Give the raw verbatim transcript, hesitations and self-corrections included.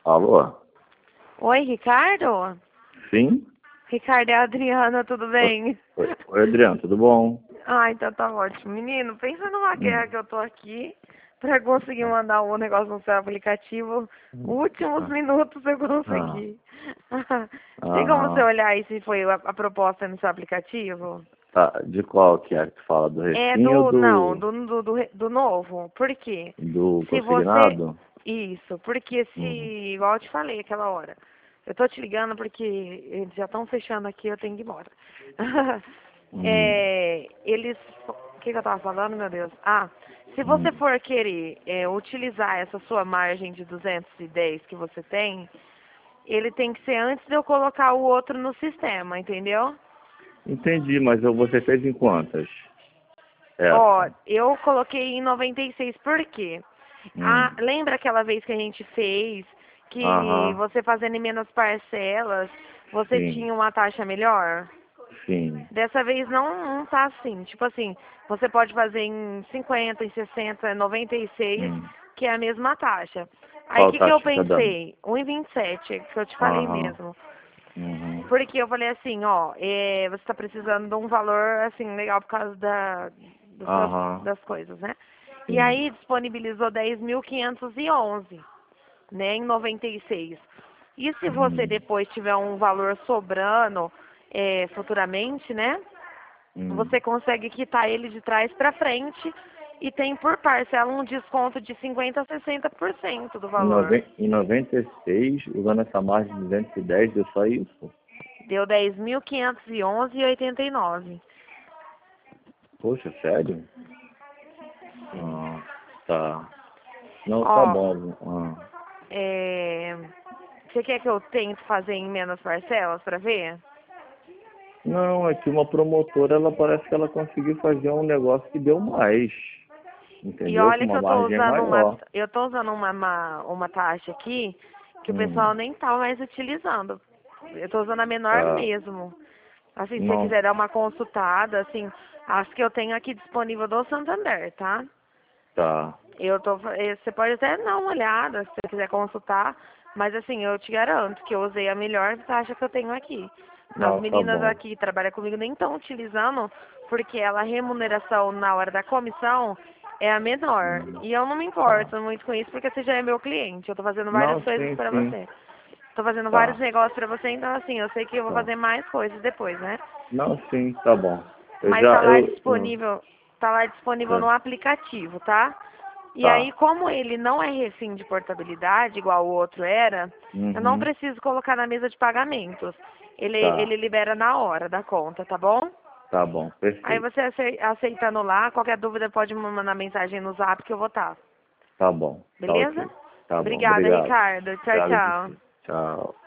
Alô? Oi, Ricardo? Sim? Ricardo, é a Adriana, tudo bem? Oi, Oi Adriano, tudo bom? Ah, então tá ótimo. Menino, pensa numa guerra Hum. que eu tô aqui pra conseguir mandar o negócio no seu aplicativo. Últimos Ah, minutos eu ah, consegui. Tem como você aham. olhar aí se foi a, a proposta no seu aplicativo? Tá, de qual que é que tu fala? Do É Refim ou do, não, do, do, do, do, re- do novo. Por quê? do Se você, consignado? isso, porque se, Uhum. igual eu te falei aquela hora, eu tô te ligando porque eles já estão fechando aqui, eu tenho que ir embora. Uhum. É, eles, o que, que eu tava falando, meu Deus? Ah, se você Uhum. for querer é, utilizar essa sua margem de duzentos e dez que você tem, ele tem que ser antes de eu colocar o outro no sistema, entendeu? Entendi, mas eu- você fez em quantas? Ó, Essa. eu coloquei em noventa e seis por quê? Ah, Hum. lembra aquela vez que a gente fez que Aham. você fazendo em menos parcelas, você Sim. tinha uma taxa melhor? Sim. Dessa vez não, não tá assim. Tipo assim, você pode fazer em cinquenta, em sessenta, noventa e seis, Hum. que é a mesma taxa. Aí o Qual que, que eu taxa que tá dando? pensei? um e vinte e sete, que eu te falei Aham. mesmo. Uhum. Porque eu falei assim, ó, é, você está precisando de um valor assim legal por causa da, dos seus, Aham. das coisas, né? E Sim. aí disponibilizou dez mil quinhentos e onze, né, em noventa e seis. E se você Hum. depois tiver um valor sobrando é, futuramente, né? Hum. Você consegue quitar ele de trás para frente e tem por parcela um desconto de cinquenta a sessenta por cento do Em, valor. noven em noventa e seis, usando essa margem de duzentos e dez, deu só isso? Deu dez mil quinhentos e onze e oitenta e nove. Poxa, sério? Sim. Ah, tá. Não, tá Ó, bom. Ah. é, você quer que eu tente fazer em menos parcelas para ver? Não, é que uma promotora, ela parece que ela conseguiu fazer um negócio que deu mais. E Entendeu? Com olha que uma eu tô margem usando uma, maior. eu tô usando uma, uma, uma taxa aqui que o pessoal Hum, nem tá mais utilizando. Eu tô usando a menor tá. mesmo. Assim, se você Não, quiser dar uma consultada, assim, as que eu tenho aqui disponível do Santander, tá? tá. Eu tô, eh, você pode até dar uma olhada se você quiser consultar, mas assim, eu te garanto que eu usei a melhor taxa que eu tenho aqui. As Não, tá meninas bom. aqui que trabalham comigo nem estão utilizando, porque ela, a remuneração na hora da comissão é a menor. Hum, E eu não me tá. importo muito com isso, porque você já é meu cliente. Eu tô fazendo várias Não, coisas sim, pra sim. você. Tô fazendo vários Tá, negócios pra você, então assim, eu sei que eu vou tá. fazer mais coisas depois, né? Não, sim, tá bom. Eu Mas tá já, lá eu... eu disponível, tá lá disponível no tá. aplicativo, tá? E aí, Tá. como ele não é refém de portabilidade, igual o outro era, eu não Uhum. preciso colocar na mesa de pagamentos. Ele, Tá. ele libera na hora da conta, tá bom? Tá bom, Aí perfeito. você acei- aceitando lá, qualquer dúvida pode me mandar mensagem no zap que eu vou estar. Tá bom, tá Beleza? ok. Tá bom, Obrigada, obrigado. Ricardo. Tchau, Obrigado tchau. você. Tchau.